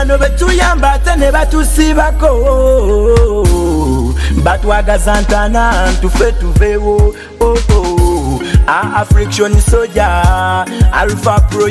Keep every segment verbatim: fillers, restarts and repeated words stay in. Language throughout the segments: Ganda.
bano betuyamba ate ne batusibako batwagaza ntana tufe tuvewo oh, oh. A African Soldier Alpha Pro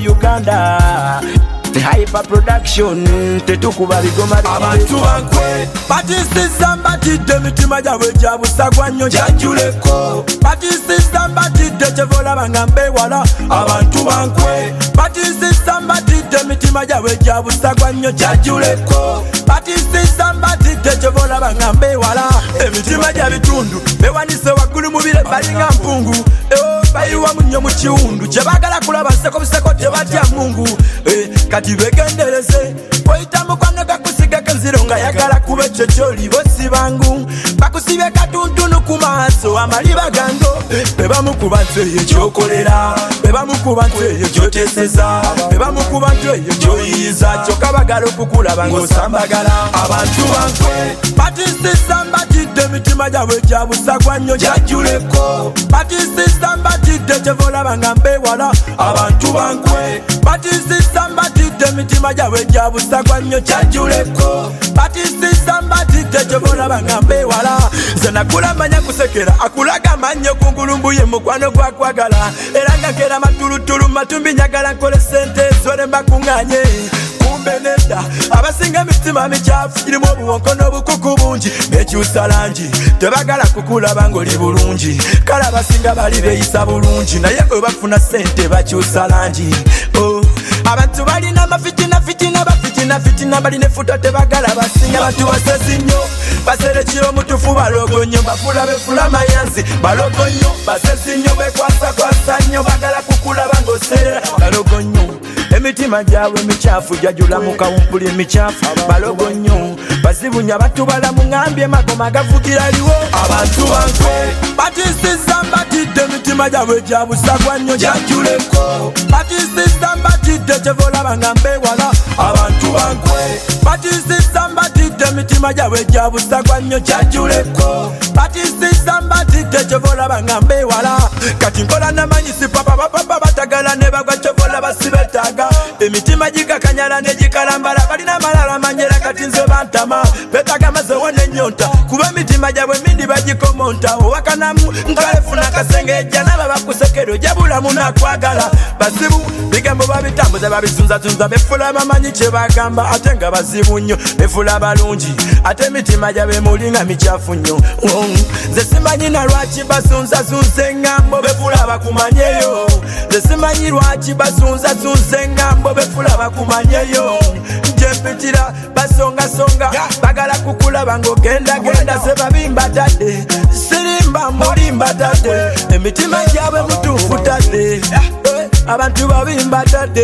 Uganda the hyper production tetukuba bigoma abantu bankwe batisizamba tidde mitima gyabwe gyabusagwa nnyo jajuleko batisizamba tidde kyevola bangambe wala abantu bankwe batisizamba tidde mitima gyabwe gyabusagwa nnyo jajuleko batisizamba tidde kyevola bangambe wala emitima gya bitundu bewanise waggulu mubire balinga mpungu eo bayiwa munnyo mu kiwundu kyebagala kulaba nseko biseko tebatya mungu eh, kati begendereze oyita mukwano gakusiga kenziro nga yagala kuba ekyo kyoli bosi bangu bakusibye katuntunu ku maaso amaliba gango bebamukuba ntu eyo kyokolera bebamukuba ntu eyo kyoteseza bebamukuba ntu eyo kyoyiyiza kyokka bagala okukulaba ng'osambagala abantu bankwe batisisamba tidde emitima gyabwe gyabusagwa nnyo jajuleko batisisamba tidde kyevola bangambe wala abantu bankwe batisisamba tidde emitima gyabwe gyabusagwa nnyo jajuleko batisisamba tidde kyevola bangambe wala nze nakula manya kusekera akulaga mannyo kungulumbu ye mukwano gwakwagala era nga nkera matulutulu matumbi nyagala nkole sente zole mbakuŋŋanye kumbe nedda abasinga emitima mikyafu girimu obuwonko n'obukuku bungi bekyusa langi tebagala kukulaba ng'oli bulungi kale abasinga bali beeyisa bulungi naye bwe bafuna sente bakyusa langi oh. Abantu balina mafitina fitina bafitina fitina balina efuta tebagala basinga bantu basezi nnyo basere kiro mutufu balogo nnyo bafula befula mayanzi balogo nnyo basezi nnyo bekwasa kwasa nnyo bagala kukulaba ng'oserera balogo nnyo emitima gyabwe mikyafu jajula mu kawumpuli emikyafu balogo nnyo bazibunya batubala mu ŋambye magoma gavugira liwo abantu bankwe batisizamba tidde emitima gyabwe gyabusagwa nnyo jajuleko batisizamba tidde kyevola bangambe wala abantu bankwe batisizamba tidde emitima gyabwe gyabusagwa nnyo jajuleko batisizamba tidde kyevola bangambe wala kati nkola namanyisi papa bapapa batagala ne bagwa kyevola basibetaga emitima gikakanyala ne gikalambala balina malala manyera kati nze bantama betaga mazewo n'ennyonta kuba emitima gyabwe mindi bagikomonta owakanamu nkalefuna kasenge ejja naba bakusekero jabulamu nakwagala basibu bigambo babitambuza babizunzazunza befula bamanyi kye bagamba ate nga bazibu nnyo befula balungi ate emitima gyabwe mulinga mikyafu nnyo nze simanyi na lwaki basunzazunza eŋŋambo befula bakumanyeyo nze simanyi lwaki basunzazunza eŋŋambo befula bakumanyeyo njempitira basongasonga bagala kukulaba ng'ogendagenda se babimba tadde sirimba mulimba tadde emitima gyabwe mutuufu tadde abantu babimba tadde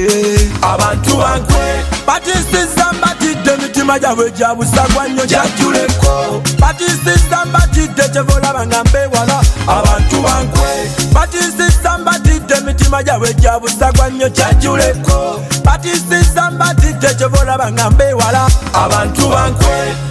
abantu bankwe batisizamba tidde emitima gyabwe gyabusagwa nnyo jajuleko batisizamba tidde kyevola bangambe wala abantu bankwe batisizamba tidde emitima gyabwe gyabusagwa nnyo jajuleko batisizamba tidde kyevola bangambe wala abantu bankwe